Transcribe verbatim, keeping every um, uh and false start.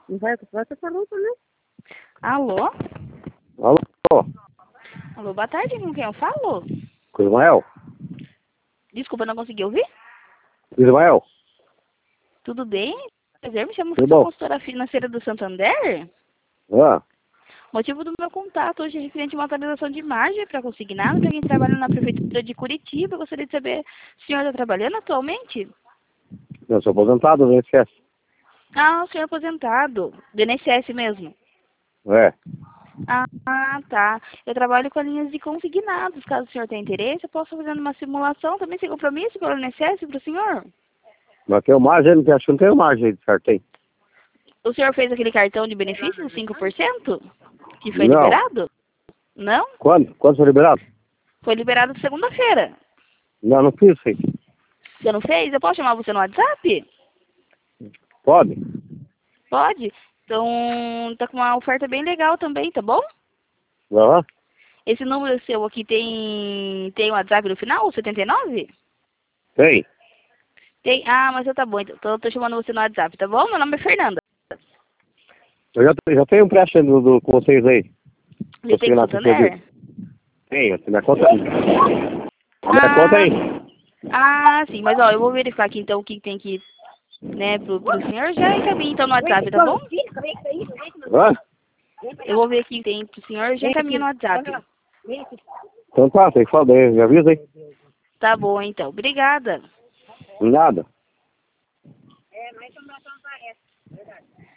Vai, vai ter pergunta, né? Alô? Alô? Alô, boa tarde, com quem eu falo? Com Ismael? Desculpa, não consegui ouvir? Ismael? Tudo bem? Prazer, me chamo Tudo sou bom? consultora financeira do Santander. Ah, Motivo do meu contato hoje é referente a uma atualização de margem para consignado para quem trabalha na Prefeitura de Curitiba. Eu gostaria de saber, o senhor está trabalhando atualmente? eu sou aposentado do I N S S. Ah, o senhor é aposentado, do I N S S mesmo. É. Ah, tá. Eu trabalho com linhas de consignados. Caso o senhor tenha interesse, eu posso fazer uma simulação também sem compromisso pelo I N S S para o senhor. Mas tem margem, não tem- acho que não tem margem aí de certo, tem? O senhor fez aquele cartão de benefícios, cinco por cento? Que foi Não. liberado? Não? Quando? Quando foi liberado? Foi liberado segunda-feira. Não, não fiz, sim. Você não fez? Eu posso chamar você no WhatsApp? Pode? Pode? Então, tá com uma oferta bem legal também, tá bom? Aham. Esse número seu aqui tem, tem WhatsApp no final, setenta e nove? Tem. Tem? Ah, mas tá bom. Então, eu tô chamando você no WhatsApp, tá bom? Meu nome é Fernanda. Eu já, já tenho um empréstimo do, do, com vocês aí. Você tem Consegui com lá o com vocês. Santander? Tem, eu tenho minha conta aí. A minha Ah, conta aí. ah, sim. Mas, ó, eu vou verificar aqui, então, o que tem que, né, pro, pro senhor. Já encaminha, então, no WhatsApp, tá bom? Hã? Eu vou ver aqui o que tem pro senhor. Já encaminha no WhatsApp. Então tá, tem que falar daí, me avisa aí. Tá bom, então. Obrigada. Nada. É, mas a informação tá essa. Verdade.